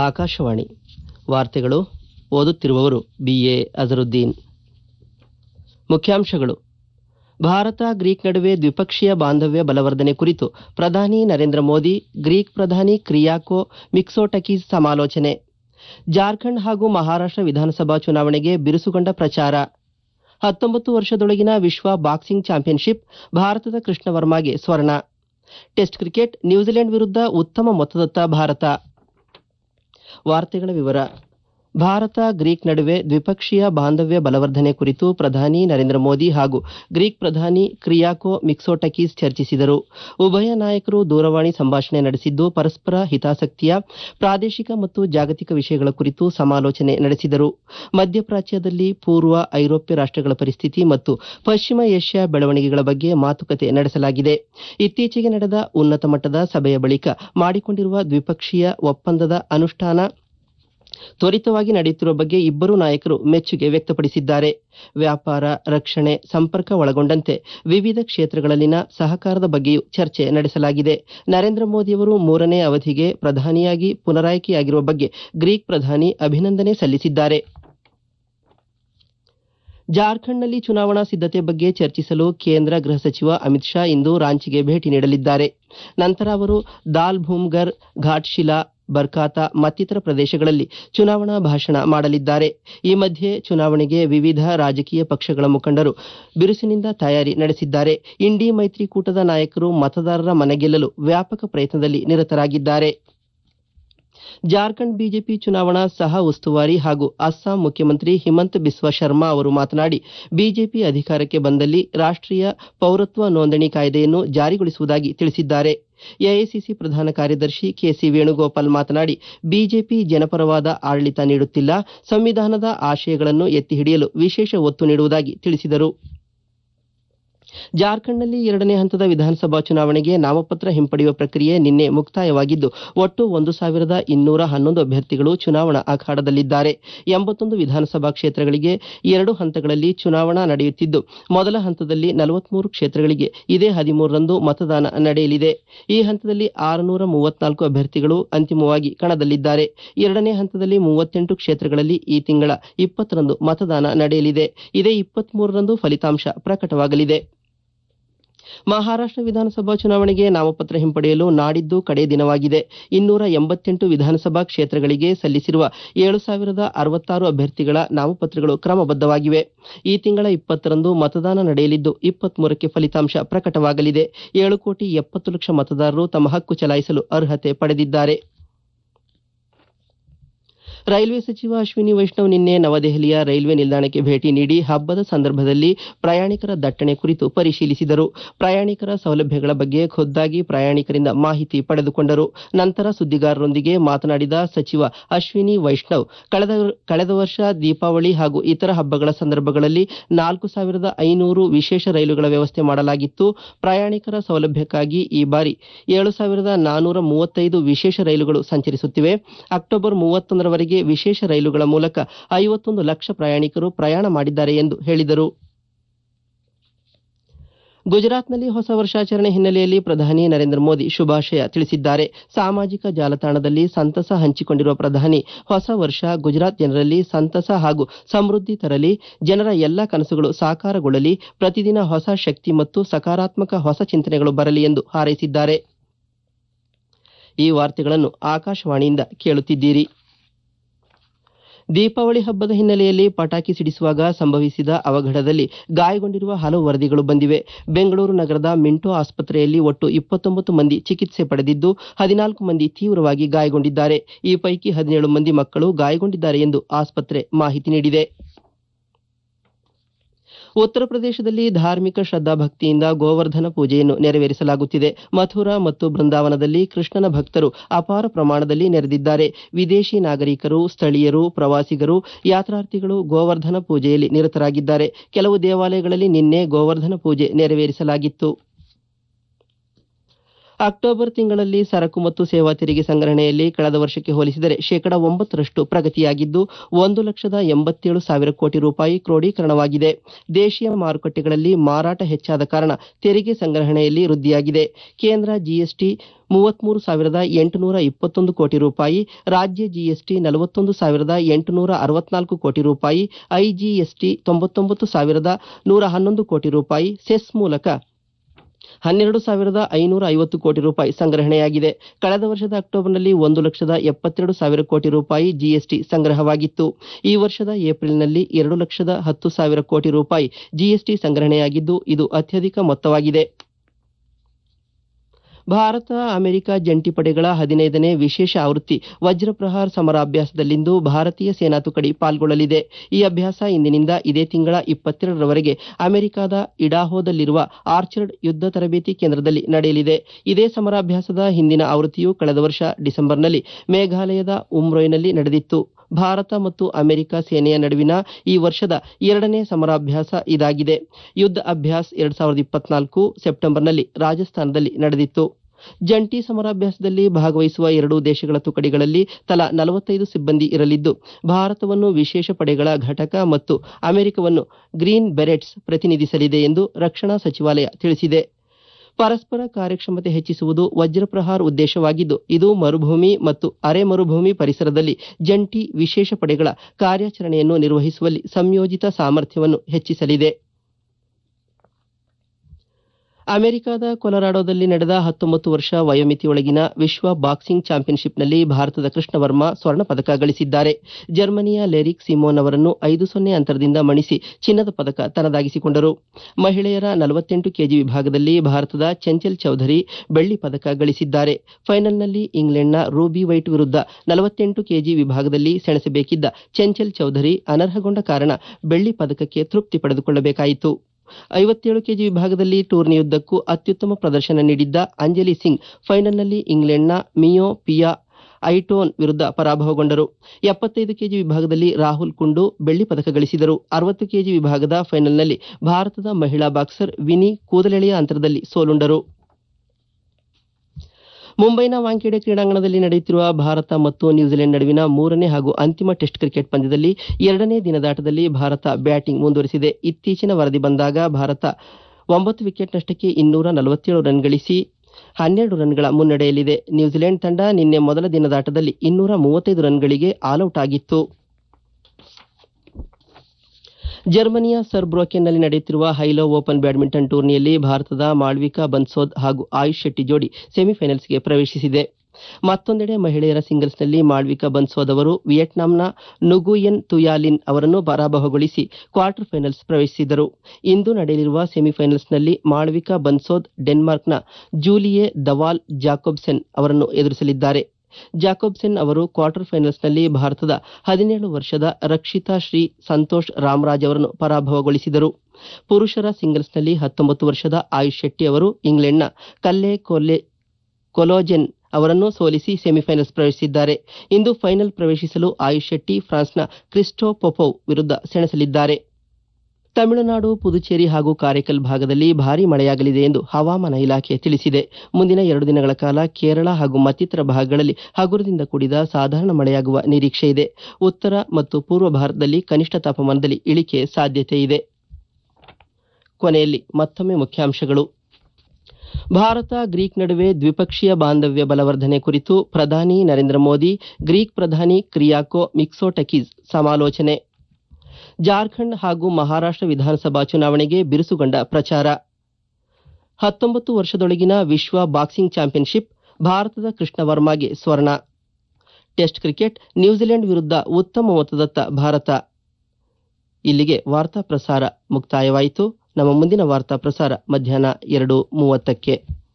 ಆಕಾಶವಾಣಿ ವಾರ್ತೆಗಳು. ಓದುತ್ತಿರುವವರು BA ಅಜರುದ್ದೀನ್. ಮುಖ್ಯಾಂಶಗಳು. ಭಾರತ ಗ್ರೀಕ್ ನಡುವೆ ದ್ವಿಪಕ್ಷೀಯ ಬಾಂಧವ್ಯ ಬಲವರ್ಧನೆ ಕುರಿತು ಪ್ರಧಾನಿ ನರೇಂದ್ರ ಮೋದಿ ಗ್ರೀಕ್ ಪ್ರಧಾನಿ ಕ್ರಿಯಾಕೋ ಮಿಟ್ಸೋಟಕಿಸ್ ಸಮಾಲೋಚನೆ. ಜಾರ್ಖಂಡ್ ಹಾಗೂ ಮಹಾರಾಷ್ಟ್ರ ವಿಧಾನಸಭಾ ಚುನಾವಣೆಗೆ ಬಿರುಸುಗೊಂಡ ಪ್ರಚಾರ. 19 ವರ್ಷದೊಳಗಿನ ವಿಶ್ವ ಬಾಕ್ಸಿಂಗ್ ಚಾಂಪಿಯನ್ಶಿಪ್, ಭಾರತದ ಕೃಷ್ಣ ವರ್ಮಾಗೆ ಸ್ವರ್ಣ. ಟೆಸ್ಟ್ ಕ್ರಿಕೆಟ್, ನ್ಯೂಜಿಲೆಂಡ್ ವಿರುದ್ಧ ಉತ್ತಮ ಮೊತ್ತದತ್ತ ಭಾರತ. ವಾರ್ತೆಗಳ ವಿವರ. ಭಾರತ ಗ್ರೀಕ್ ನಡುವೆ ದ್ವಿಪಕ್ಷೀಯ ಬಾಂಧವ್ಯ ಬಲವರ್ಧನೆ ಕುರಿತು ಪ್ರಧಾನಿ ನರೇಂದ್ರ ಮೋದಿ ಹಾಗೂ ಗ್ರೀಕ್ ಪ್ರಧಾನಿ ಕ್ರಿಯಾಕೋ ಮಿಟ್ಸೋಟಕಿಸ್ ಚರ್ಚಿಸಿದರು. ಉಭಯ ನಾಯಕರು ದೂರವಾಣಿ ಸಂಭಾಷಣೆ ನಡೆಸಿದ್ದು, ಪರಸ್ಪರ ಹಿತಾಸಕ್ತಿಯ ಪ್ರಾದೇಶಿಕ ಮತ್ತು ಜಾಗತಿಕ ವಿಷಯಗಳ ಕುರಿತು ಸಮಾಲೋಚನೆ ನಡೆಸಿದರು. ಮಧ್ಯಪ್ರಾಚ್ಯದಲ್ಲಿ ಪೂರ್ವ ಐರೋಪ್ಯ ರಾಷ್ಟ್ರಗಳ ಪರಿಸ್ಥಿತಿ ಮತ್ತು ಪಶ್ಚಿಮ ಏಷ್ಯಾ ಬೆಳವಣಿಗೆಗಳ ಬಗ್ಗೆ ಮಾತುಕತೆ ನಡೆಸಲಾಗಿದೆ. ಇತ್ತೀಚೆಗೆ ನಡೆದ ಉನ್ನತ ಮಟ್ಟದ ಸಭೆಯ ಬಳಿಕ ಮಾಡಿಕೊಂಡಿರುವ ದ್ವಿಪಕ್ಷೀಯ ಒಪ್ಪಂದದ ಅನುಷ್ಠಾನ ತ್ವರಿತವಾಗಿ ನಡೆಯುತ್ತಿರುವ ಬಗ್ಗೆ ಇಬ್ಬರೂ ನಾಯಕರು ಮೆಚ್ಚುಗೆ ವ್ಯಕ್ತಪಡಿಸಿದ್ದಾರೆ. ವ್ಯಾಪಾರ, ರಕ್ಷಣೆ, ಸಂಪರ್ಕ ಒಳಗೊಂಡಂತೆ ವಿವಿಧ ಕ್ಷೇತ್ರಗಳಲ್ಲಿನ ಸಹಕಾರದ ಬಗ್ಗೆಯೂ ಚರ್ಚೆ ನಡೆಸಲಾಗಿದೆ. ನರೇಂದ್ರ ಮೋದಿಯವರು 3ನೇ ಅವಧಿಗೆ ಪ್ರಧಾನಿಯಾಗಿ ಪುನರಾಯ್ಕೆಯಾಗಿರುವ ಬಗ್ಗೆ ಗ್ರೀಕ್ ಪ್ರಧಾನಿ ಅಭಿನಂದನೆ ಸಲ್ಲಿಸಿದ್ದಾರೆ. ಜಾರ್ಖಂಡ್ನಲ್ಲಿ ಚುನಾವಣಾ ಸಿದ್ಧತೆ ಬಗ್ಗೆ ಚರ್ಚಿಸಲು ಕೇಂದ್ರ ಗೃಹ ಸಚಿವ ಅಮಿತ್ ಶಾ ಇಂದು ರಾಂಚಿಗೆ ಭೇಟಿ ನೀಡಲಿದ್ದಾರೆ. ನಂತರ ಅವರು ದಾಲ್ಭೂಮ್ಗರ್, ಘಾಟ್ಶಿಲಾ, ಬರ್ಕಾತಾ ಮತ್ತಿತರ ಪ್ರದೇಶಗಳಲ್ಲಿ ಚುನಾವಣಾ ಭಾಷಣ ಮಾಡಲಿದ್ದಾರೆ. ಈ ಮಧ್ಯೆ ಚುನಾವಣೆಗೆ ವಿವಿಧ ರಾಜಕೀಯ ಪಕ್ಷಗಳ ಮುಖಂಡರು ಬಿರುಸಿನಿಂದ ತಯಾರಿ ನಡೆಸಿದ್ದಾರೆ. ಇಂಡಿ ಮೈತ್ರಿಕೂಟದ ನಾಯಕರು ಮತದಾರರ ಮನಗೆಲ್ಲಲು ವ್ಯಾಪಕ ಪ್ರಯತ್ನದಲ್ಲಿ ನಿರತರಾಗಿದ್ದಾರೆ. ಜಾರ್ಖಂಡ್ ಬಿಜೆಪಿ ಚುನಾವಣಾ ಸಹ ಉಸ್ತುವಾರಿ ಹಾಗೂ ಅಸ್ಸಾಂ ಮುಖ್ಯಮಂತ್ರಿ ಹಿಮಂತ ಬಿಸ್ವಾ ಶರ್ಮಾ ಅವರು ಮಾತನಾಡಿ, ಬಿಜೆಪಿ ಅಧಿಕಾರಕ್ಕೆ ಬಂದಲ್ಲಿ ರಾಷ್ಟ್ರೀಯ ಪೌರತ್ವ ನೋಂದಣಿ ಕಾಯ್ದೆಯನ್ನು ಜಾರಿಗೊಳಿಸುವುದಾಗಿ ತಿಳಿಸಿದ್ದಾರೆ. ಎಐಸಿಸಿ ಪ್ರಧಾನ ಕಾರ್ಯದರ್ಶಿ ಕೆಸಿ ವೇಣುಗೋಪಾಲ್ ಮಾತನಾಡಿ, ಬಿಜೆಪಿ ಜನಪರವಾದ ಆಡಳಿತ ನೀಡುತ್ತಿಲ್ಲ, ಸಂವಿಧಾನದ ಆಶಯಗಳನ್ನು ಎತ್ತಿ ಹಿಡಿಯಲು ವಿಶೇಷ ಒತ್ತು ನೀಡುವುದಾಗಿ ತಿಳಿಸಿದರು. ಜಾರ್ಖಂಡ್ನಲ್ಲಿ 2ನೇ ಹಂತದ ವಿಧಾನಸಭಾ ಚುನಾವಣೆಗೆ ನಾಮಪತ್ರ ಹಿಂಪಡೆಯುವ ಪ್ರಕ್ರಿಯೆ ನಿನ್ನೆ ಮುಕ್ತಾಯವಾಗಿದ್ದು, ಒಟ್ಟು 1211 ಅಭ್ಯರ್ಥಿಗಳು ಚುನಾವಣಾ ಅಖಾಡದಲ್ಲಿದ್ದಾರೆ. 81 ವಿಧಾನಸಭಾ ಕ್ಷೇತ್ರಗಳಿಗೆ 2 ಹಂತಗಳಲ್ಲಿ ಚುನಾವಣಾ ನಡೆಯುತ್ತಿದ್ದು, ಮೊದಲ ಹಂತದಲ್ಲಿ 43 ಕ್ಷೇತ್ರಗಳಿಗೆ ಇದೇ 13ರಂದು ಮತದಾನ ನಡೆಯಲಿದೆ. ಈ ಹಂತದಲ್ಲಿ 634 ಅಭ್ಯರ್ಥಿಗಳು ಅಂತಿಮವಾಗಿ ಕಣದಲ್ಲಿದ್ದಾರೆ. 2ನೇ ಹಂತದಲ್ಲಿ 38 ಕ್ಷೇತ್ರಗಳಲ್ಲಿ ಈ ತಿಂಗಳ 20ರಂದು ಮತದಾನ ನಡೆಯಲಿದೆ. ಇದೇ 23ರಂದು ಫಲಿತಾಂಶ ಪ್ರಕಟವಾಗಲಿದೆ. ಮಹಾರಾಷ್ಟ್ರ ವಿಧಾನಸಭಾ ಚುನಾವಣೆಗೆ ನಾಮಪತ್ರ ಹಿಂಪಡೆಯಲು ನಾಡಿದ್ದು ಕಡೆ ದಿನವಾಗಿದೆ. 288 ವಿಧಾನಸಭಾ ಕ್ಷೇತ್ರಗಳಿಗೆ ಸಲ್ಲಿಸಿರುವ 7066 ಅಭ್ಯರ್ಥಿಗಳ ನಾಮಪತ್ರಗಳು ಕ್ರಮಬದ್ಧವಾಗಿವೆ. ಈ ತಿಂಗಳ 20ರಂದು ಮತದಾನ ನಡೆಯಲಿದ್ದು, 23ಕ್ಕೆ ಫಲಿತಾಂಶ ಪ್ರಕಟವಾಗಲಿದೆ. 7,70,00,000 ಮತದಾರರು ತಮ್ಮ ಹಕ್ಕು ಚಲಾಯಿಸಲು ಅರ್ಹತೆ ಪಡೆದಿದ್ದಾರೆ. ರೈಲ್ವೆ ಸಚಿವ ಅಶ್ವಿನಿ ವೈಷ್ಣವ್ ನಿನ್ನೆ ನವದೆಹಲಿಯ ರೈಲ್ವೆ ನಿಲ್ದಾಣಕ್ಕೆ ಭೇಟಿ ನೀಡಿ ಹಬ್ಬದ ಸಂದರ್ಭದಲ್ಲಿ ಪ್ರಯಾಣಿಕರ ದಟ್ಟಣೆ ಕುರಿತು ಪರಿಶೀಲಿಸಿದರು. ಪ್ರಯಾಣಿಕರ ಸೌಲಭ್ಯಗಳ ಬಗ್ಗೆ ಖುದ್ದಾಗಿ ಪ್ರಯಾಣಿಕರಿಂದ ಮಾಹಿತಿ ಪಡೆದುಕೊಂಡರು. ನಂತರ ಸುದ್ದಿಗಾರರೊಂದಿಗೆ ಮಾತನಾಡಿದ ಸಚಿವ ಅಶ್ವಿನಿ ವೈಷ್ಣವ್, ಕಳೆದ ವರ್ಷ ದೀಪಾವಳಿ ಹಾಗೂ ಇತರ ಹಬ್ಬಗಳ ಸಂದರ್ಭಗಳಲ್ಲಿ 4,500 ವಿಶೇಷ ರೈಲುಗಳ ವ್ಯವಸ್ಥೆ ಮಾಡಲಾಗಿತ್ತು. ಪ್ರಯಾಣಿಕರ ಸೌಲಭ್ಯಕ್ಕಾಗಿ ಈ ಬಾರಿ 7,435 ವಿಶೇಷ ರೈಲುಗಳು ಸಂಚರಿಸುತ್ತಿವೆ. ಅಕ್ಟೋಬರ್ 31ರವರೆಗೆ ವಿಶೇಷ ರೈಲುಗಳ ಮೂಲಕ 51 ಲಕ್ಷ ಪ್ರಯಾಣಿಕರು ಪ್ರಯಾಣ ಮಾಡಿದ್ದಾರೆ ಎಂದು ಹೇಳಿದರು. ಗುಜರಾತ್ನಲ್ಲಿ ಹೊಸ ವರ್ಷಾಚರಣೆ ಹಿನ್ನೆಲೆಯಲ್ಲಿ ಪ್ರಧಾನಿ ನರೇಂದ್ರ ಮೋದಿ ಶುಭಾಶಯ ತಿಳಿಸಿದ್ದಾರೆ. ಸಾಮಾಜಿಕ ಜಾಲತಾಣದಲ್ಲಿ ಸಂತಸ ಹಂಚಿಕೊಂಡಿರುವ ಪ್ರಧಾನಿ, ಹೊಸ ವರ್ಷ ಗುಜರಾತ್ ಜನರಲ್ಲಿ ಸಂತಸ ಹಾಗೂ ಸಮೃದ್ಧಿ ತರಲಿ, ಜನರ ಎಲ್ಲ ಕನಸುಗಳು ಸಾಕಾರಗೊಳ್ಳಲಿ, ಪ್ರತಿದಿನ ಹೊಸ ಶಕ್ತಿ ಮತ್ತು ಸಕಾರಾತ್ಮಕ ಹೊಸ ಚಿಂತನೆಗಳು ಬರಲಿ ಎಂದು ಹಾರೈಸಿದ್ದಾರೆ. ಈ ವಾರ್ತೆಗಳನ್ನು ಆಕಾಶವಾಣಿಯಿಂದ ಕೇಳುತ್ತಿದ್ದೀರಿ. ದೀಪಾವಳಿ ಹಬ್ಬದ ಹಿನ್ನೆಲೆಯಲ್ಲಿ ಪಟಾಕಿ ಸಿಡಿಸುವಾಗ ಸಂಭವಿಸಿದ ಅವಘಡದಲ್ಲಿ ಗಾಯಗೊಂಡಿರುವ ಹಲವು ವರದಿಗಳು ಬಂದಿವೆ. ಬೆಂಗಳೂರು ನಗರದ ಮಿಂಟೋ ಆಸ್ಪತ್ರೆಯಲ್ಲಿ ಒಟ್ಟು 29 ಮಂದಿ ಚಿಕಿತ್ಸೆ ಪಡೆದಿದ್ದು, 14 ಮಂದಿ ತೀವ್ರವಾಗಿ ಗಾಯಗೊಂಡಿದ್ದಾರೆ. ಈ ಪೈಕಿ 17 ಮಂದಿ ಮಕ್ಕಳು ಗಾಯಗೊಂಡಿದ್ದಾರೆ ಎಂದು ಆಸ್ಪತ್ರೆ ಮಾಹಿತಿ ನೀಡಿದೆ. ಉತ್ತರ ಪ್ರದೇಶದಲ್ಲಿ ಧಾರ್ಮಿಕ ಶ್ರದ್ಧಾಭಕ್ತಿಯಿಂದ ಗೋವರ್ಧನ ಪೂಜೆಯನ್ನು ನೆರವೇರಿಸಲಾಗುತ್ತಿದೆ. ಮಥುರಾ ಮತ್ತು ಬೃಂದಾವನದಲ್ಲಿ ಕೃಷ್ಣನ ಭಕ್ತರು ಅಪಾರ ಪ್ರಮಾಣದಲ್ಲಿ ನೆರೆದಿದ್ದಾರೆ. ವಿದೇಶಿ ನಾಗರಿಕರು, ಸ್ಥಳೀಯರು, ಪ್ರವಾಸಿಗರು, ಯಾತ್ರಾರ್ಥಿಗಳು ಗೋವರ್ಧನ ಪೂಜೆಯಲ್ಲಿ ನಿರತರಾಗಿದ್ದಾರೆ. ಕೆಲವು ದೇವಾಲಯಗಳಲ್ಲಿ ನಿನ್ನೆ ಗೋವರ್ಧನ ಪೂಜೆ ನೆರವೇರಿಸಲಾಗಿತ್ತು. ಅಕ್ಟೋಬರ್ ತಿಂಗಳಲ್ಲಿ ಸರಕು ಮತ್ತು ಸೇವಾ ತೆರಿಗೆ ಸಂಗ್ರಹಣೆಯಲ್ಲಿ ಕಳೆದ ವರ್ಷಕ್ಕೆ ಹೋಲಿಸಿದರೆ ಶೇಕಡಾ 9ರಷ್ಟು ಪ್ರಗತಿಯಾಗಿದ್ದು 1,87,000 ಕೋಟಿ ರೂಪಾಯಿ ಕ್ರೋಢೀಕರಣವಾಗಿದೆ. ದೇಶೀಯ ಮಾರುಕಟ್ಟೆಗಳಲ್ಲಿ ಮಾರಾಟ ಹೆಚ್ಚಾದ ಕಾರಣ ತೆರಿಗೆ ಸಂಗ್ರಹಣೆಯಲ್ಲಿ ವೃದ್ಧಿಯಾಗಿದೆ. ಕೇಂದ್ರ ಜಿಎಸ್ಟಿ 33,821 ಕೋಟಿ ರೂಪಾಯಿ, ರಾಜ್ಯ ಜಿಎಸ್ಟಿ 41,864 ಕೋಟಿ ರೂಪಾಯಿ, ಐಜಿಎಸ್ಟಿ 99,111 ಕೋಟಿ ರೂಪಾಯಿ, ಸೆಸ್ ಮೂಲಕ 12,550 ಕೋಟಿ ರೂಪಾಯಿ ಸಂಗ್ರಹಣೆಯಾಗಿದೆ. ಕಳೆದ ವರ್ಷದ ಅಕ್ಟೋಬರ್ನಲ್ಲಿ 1,72,000 ಕೋಟಿ ರೂಪಾಯಿ ಜಿಎಸ್ಟಿ ಸಂಗ್ರಹವಾಗಿತ್ತು. ಈ ವರ್ಷದ ಏಪ್ರಿಲ್ನಲ್ಲಿ 2,10,000 ಕೋಟಿ ರೂಪಾಯಿ ಜಿಎಸ್ಟಿ ಸಂಗ್ರಹಣೆಯಾಗಿದ್ದು, ಇದು ಅತ್ಯಧಿಕ ಮೊತ್ತವಾಗಿದೆ. ಭಾರತ ಅಮೆರಿಕ ಜಂಟಿ ಪಡೆಗಳ 15ನೇ ವಿಶೇಷ ಆವೃತ್ತಿ ವಜ್ರಪ್ರಹಾರ್ ಸಮರಾಭ್ಯಾಸದಲ್ಲಿಂದು ಭಾರತೀಯ ಸೇನಾ ತುಕಡಿ ಪಾಲ್ಗೊಳ್ಳಲಿದೆ. ಈ ಅಭ್ಯಾಸ ಇಂದಿನಿಂದ ಇದೇ ತಿಂಗಳ 22ರವರೆಗೆ ಅಮೆರಿಕದ ಇಡಾಹೋದಲ್ಲಿರುವ ಆರ್ಚರ್ಡ್ ಯುದ್ಧ ತರಬೇತಿ ಕೇಂದ್ರದಲ್ಲಿ ನಡೆಯಲಿದೆ. ಇದೇ ಸಮರಾಭ್ಯಾಸದ ಹಿಂದಿನ ಆವೃತ್ತಿಯು ಕಳೆದ ವರ್ಷ ಡಿಸೆಂಬರ್ನಲ್ಲಿ ಮೇಘಾಲಯದ ಉಮ್ರೋಯ್ನಲ್ಲಿ ನಡೆದಿತ್ತು. ಭಾರತ ಮತ್ತು ಅಮೆರಿಕ ಸೇನೆಯ ನಡುವಿನ ಈ ವರ್ಷದ 2ನೇ ಸಮರಾಭ್ಯಾಸ ಇದಾಗಿದೆ. ಯುದ್ಧ ಅಭ್ಯಾಸ್ 2024 ಸೆಪ್ಟೆಂಬರ್ನಲ್ಲಿ ರಾಜಸ್ಥಾನದಲ್ಲಿ ನಡೆದಿತ್ತು. ಜಂಟಿ ಸಮರಾಭ್ಯಾಸದಲ್ಲಿ ಭಾಗವಹಿಸುವ ಎರಡೂ ದೇಶಗಳ ತುಕಡಿಗಳಲ್ಲಿ ತಲಾ 45 ಸಿಬ್ಬಂದಿ ಇರಲಿದ್ದು, ಭಾರತವನ್ನು ವಿಶೇಷ ಪಡೆಗಳ ಘಟಕ ಮತ್ತು ಅಮೆರಿಕವನ್ನು ಗ್ರೀನ್ ಬೆರೆಟ್ಸ್ ಪ್ರತಿನಿಧಿಸಲಿದೆ ಎಂದು ರಕ್ಷಣಾ ಸಚಿವಾಲಯ ತಿಳಿಸಿದೆ. ಪರಸ್ಪರ ಕಾರ್ಯಕ್ಷಮತೆ ಹೆಚ್ಚಿಸುವುದು ವಜ್ರಪ್ರಹಾರ್ ಉದ್ದೇಶವಾಗಿದ್ದು, ಇದು ಮರುಭೂಮಿ ಮತ್ತು ಅರೆ ಮರುಭೂಮಿ ಪರಿಸರದಲ್ಲಿ ಜಂಟಿ ವಿಶೇಷ ಪಡೆಗಳ ಕಾರ್ಯಾಚರಣೆಯನ್ನು ನಿರ್ವಹಿಸುವಲ್ಲಿ ಸಂಯೋಜಿತ ಸಾಮರ್ಥ್ಯವನ್ನು ಹೆಚ್ಚಿಸಲಿದೆ. ಅಮೆರಿಕದ ಕೊಲರಾಡೋದಲ್ಲಿ ನಡೆದ 19 ವರ್ಷ ವಯೋಮಿತಿಯೊಳಗಿನ ವಿಶ್ವ ಬಾಕ್ಸಿಂಗ್ ಚಾಂಪಿಯನ್ಶಿಪ್ನಲ್ಲಿ ಭಾರತದ ಕೃಷ್ಣ ವರ್ಮಾ ಸ್ವರ್ಣ ಪದಕ ಗಳಿಸಿದ್ದಾರೆ. ಜರ್ಮನಿಯ ಲೆರಿಕ್ ಸಿಮೋನ್ ಅವರನ್ನು 5-0 ಅಂತರದಿಂದ ಮಣಿಸಿ ಚಿನ್ನದ ಪದಕ ತನ್ನದಾಗಿಸಿಕೊಂಡರು. ಮಹಿಳೆಯರ 48 ಕೆಜಿ ವಿಭಾಗದಲ್ಲಿ ಭಾರತದ ಚಂಚಲ್ ಚೌಧರಿ ಬೆಳ್ಳಿ ಪದಕ ಗಳಿಸಿದ್ದಾರೆ. ಫೈನಲ್ನಲ್ಲಿ ಇಂಗ್ಲೆಂಡ್ನ ರೂಬಿ ವೈಟ್ ವಿರುದ್ಧ 48 ಕೆಜಿ ವಿಭಾಗದಲ್ಲಿ ಸೆಣಸಬೇಕಿದ್ದ ಚಂಚಲ್ ಚೌಧರಿ ಅನರ್ಹಗೊಂಡ ಕಾರಣ ಬೆಳ್ಳಿ ಪದಕಕ್ಕೆ ತೃಪ್ತಿ ಪಡೆದುಕೊಳ್ಳಬೇಕಾಯಿತು. 57 ಕೆಜಿ ವಿಭಾಗದಲ್ಲಿ ಟೂರ್ನಿಯುದ್ದಕ್ಕೂ ಅತ್ಯುತ್ತಮ ಪ್ರದರ್ಶನ ನೀಡಿದ್ದ ಅಂಜಲಿ ಸಿಂಗ್ ಫೈನಲ್ನಲ್ಲಿ ಇಂಗ್ಲೆಂಡ್ನ ಮಿಯೋ ಪಿಯಾ ಐಟೋನ್ ವಿರುದ್ಧ ಪರಾಭವಗೊಂಡರು. 75 ಕೆಜಿ ವಿಭಾಗದಲ್ಲಿ ರಾಹುಲ್ ಕುಂಡು ಬೆಳ್ಳಿ ಪದಕ ಗಳಿಸಿದರು. 60 ಕೆಜಿ ವಿಭಾಗದ ಫೈನಲ್ನಲ್ಲಿ ಭಾರತದ ಮಹಿಳಾ ಬಾಕ್ಸರ್ ವಿನಿ ಕೂದಲೆಳೆಯ ಅಂತರದಲ್ಲಿ ಸೋಲುಂಡರು. ಮುಂಬೈನ ವಾಂಖೇಡೆ ಕ್ರೀಡಾಂಗಣದಲ್ಲಿ ನಡೆಯುತ್ತಿರುವ ಭಾರತ ಮತ್ತು ನ್ಯೂಜಿಲೆಂಡ್ ನಡುವಿನ 3ನೇ ಹಾಗೂ ಅಂತಿಮ ಟೆಸ್ಟ್ ಕ್ರಿಕೆಟ್ ಪಂದ್ಯದಲ್ಲಿ 2ನೇ ದಿನದಾಟದಲ್ಲಿ ಭಾರತ ಬ್ಯಾಟಿಂಗ್ ಮುಂದುವರಿಸಿದೆ. ಇತ್ತೀಚಿನ ವರದಿ ಬಂದಾಗ ಭಾರತ 9 ವಿಕೆಟ್ ನಷ್ಟಕ್ಕೆ 247 ರನ್ ಗಳಿಸಿ 12 ರನ್ಗಳ ಮುನ್ನಡೆಯಲ್ಲಿದೆ. ನ್ಯೂಜಿಲೆಂಡ್ ತಂಡ ನಿನ್ನೆ ಮೊದಲ ದಿನದಾಟದಲ್ಲಿ 235 ರನ್ಗಳಿಗೆ ಆಲ್ಔಟ್ ಆಗಿತ್ತು. ಜರ್ಮನಿಯ ಸರ್ಬ್ರೋಕೆನ್ನಲ್ಲಿ ನಡೆಯುತ್ತಿರುವ ಹೈಲೋ ಓಪನ್ ಬ್ಯಾಡ್ಮಿಂಟನ್ ಟೂರ್ನಿಯಲ್ಲಿ ಭಾರತದ ಮಾಳ್ವಿಕಾ ಬನ್ಸೋದ್ ಹಾಗೂ ಆಯುಷ್ ಶೆಟ್ಟಿ ಜೋಡಿ ಸೆಮಿಫೈನಲ್ಸ್ಗೆ ಪ್ರವೇಶಿಸಿದೆ. ಮತ್ತೊಂದೆಡೆ ಮಹಿಳೆಯರ ಸಿಂಗಲ್ಸ್ನಲ್ಲಿ ಮಾಳ್ವಿಕಾ ಬನ್ಸೋದ್ ಅವರು ವಿಯೆಟ್ನಾಂನ ನುಗುಯೆನ್ ತುಯಾಲಿನ್ ಅವರನ್ನು ಪರಾಭವಗೊಳಿಸಿ ಕ್ವಾರ್ಟರ್ ಫೈನಲ್ಸ್ ಪ್ರವೇಶಿಸಿದರು. ಇಂದು ನಡೆಯಲಿರುವ ಸೆಮಿಫೈನಲ್ಸ್ನಲ್ಲಿ ಮಾಳ್ವಿಕಾ ಬನ್ಸೋದ್ ಡೆನ್ಮಾರ್ಕ್ನ ಜೂಲಿಯೆ ದವಾಲ್ ಜಾಕೋಬ್ಸೆನ್ ಅವರನ್ನು ಎದುರಿಸಲಿದ್ದಾರೆ. ಜಾಕೋಬ್ಸೆನ್ ಅವರು ಕ್ವಾರ್ಟರ್ ಫೈನಲ್ಸ್ನಲ್ಲಿ ಭಾರತದ 17 ವರ್ಷದ ರಕ್ಷಿತಾ ಶ್ರೀ ಸಂತೋಷ್ ರಾಮರಾಜ್ ಅವರನ್ನು ಪರಾಭವಗೊಳಿಸಿದರು. ಪುರುಷರ ಸಿಂಗಲ್ಸ್ನಲ್ಲಿ 19 ವರ್ಷದ ಆಯುಷ್ ಶೆಟ್ಟಿ ಅವರು ಇಂಗ್ಲೆಂಡ್ನ ಕಲ್ಲೆ ಕೊಲೋಜೆನ್ ಅವರನ್ನು ಸೋಲಿಸಿ ಸೆಮಿಫೈನಲ್ಸ್ ಪ್ರವೇಶಿಸಿದ್ದಾರೆ. ಇಂದು ಫೈನಲ್ ಪ್ರವೇಶಿಸಲು ಆಯುಷ್ ಶೆಟ್ಟಿ ಫ್ರಾನ್ಸ್ನ ಕ್ರಿಸ್ಟೋ ಪೊಪೋವ್ ವಿರುದ್ಧ ಸೆಣಸಲಿದ್ದಾರೆ. ತಮಿಳುನಾಡು, ಪುದುಚೇರಿ ಹಾಗೂ ಕಾರೈಕಲ್ ಭಾಗದಲ್ಲಿ ಭಾರೀ ಮಳೆಯಾಗಲಿದೆ ಎಂದು ಹವಾಮಾನ ಇಲಾಖೆ ತಿಳಿಸಿದೆ. ಮುಂದಿನ 2 ದಿನಗಳ ಕಾಲ ಕೇರಳ ಹಾಗೂ ಮತ್ತಿತರ ಭಾಗಗಳಲ್ಲಿ ಹಗುರದಿಂದ ಕೂಡಿದ ಸಾಧಾರಣ ಮಳೆಯಾಗುವ ನಿರೀಕ್ಷೆ ಇದೆ. ಉತ್ತರ ಮತ್ತು ಪೂರ್ವ ಭಾರತದಲ್ಲಿ ಕನಿಷ್ಠ ತಾಪಮಾನದಲ್ಲಿ ಇಳಿಕೆ ಸಾಧ್ಯತೆ ಇದೆ. ಕೊನೆಯಲ್ಲಿ ಮತ್ತೊಮ್ಮೆ ಮುಖ್ಯಾಂಶಗಳು. ಭಾರತ ಗ್ರೀಕ್ ನಡುವೆ ದ್ವಿಪಕ್ಷೀಯ ಬಾಂಧವ್ಯ ಬಲವರ್ಧನೆ ಕುರಿತು ಪ್ರಧಾನಿ ನರೇಂದ್ರ ಮೋದಿ, ಗ್ರೀಕ್ ಪ್ರಧಾನಿ ಕ್ರಿಯಾಕೋ ಮಿಕ್ಸೋಟಕಿಸ್ ಸಮಾಲೋಚನೆ. ಜಾರ್ಖಂಡ್ ಹಾಗೂ ಮಹಾರಾಷ್ಟ್ರ ವಿಧಾನಸಭಾ ಚುನಾವಣೆಗೆ ಬಿರುಸುಗೊಂಡ ಪ್ರಚಾರ. 19 ವರ್ಷದೊಳಗಿನ ವಿಶ್ವ ಬಾಕ್ಸಿಂಗ್ ಚಾಂಪಿಯನ್ಶಿಪ್, ಭಾರತದ ಕೃಷ್ಣ ವರ್ಮಾಗೆ ಸ್ವರ್ಣ. ಟೆಸ್ಟ್ ಕ್ರಿಕೆಟ್, ನ್ಯೂಜಿಲೆಂಡ್ ವಿರುದ್ಧ ಉತ್ತಮ ಮೊತ್ತದತ್ತ ಭಾರತ. ಇಲ್ಲಿಗೆ ವಾರ್ತಾ ಪ್ರಸಾರ ಮುಕ್ತಾಯವಾಯಿತು. ನಮ್ಮ ಮುಂದಿನ ವಾರ್ತಾ ಪ್ರಸಾರ ಮಧ್ಯಾಹ್ನ 2:30ಕ್ಕೆ.